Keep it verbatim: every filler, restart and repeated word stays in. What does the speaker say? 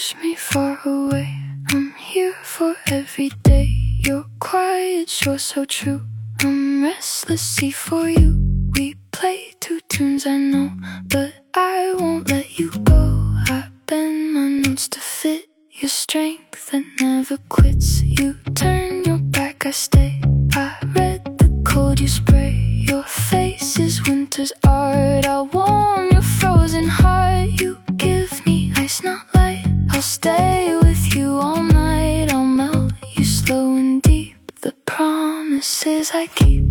push me far away. I'm here for every day. You're quiet, you're so true. I'm restless, see for you. We play two tunes, I know, but I won't let you go. I bend my notes to fit your strength that never quits. You turn your back, I stay. I read the cold you spray. Your face is winter's art. I'll warm your frozen heart. You give me ice, not light. I'll stay with you all night. I'll melt you slow and deep. The promises I keep.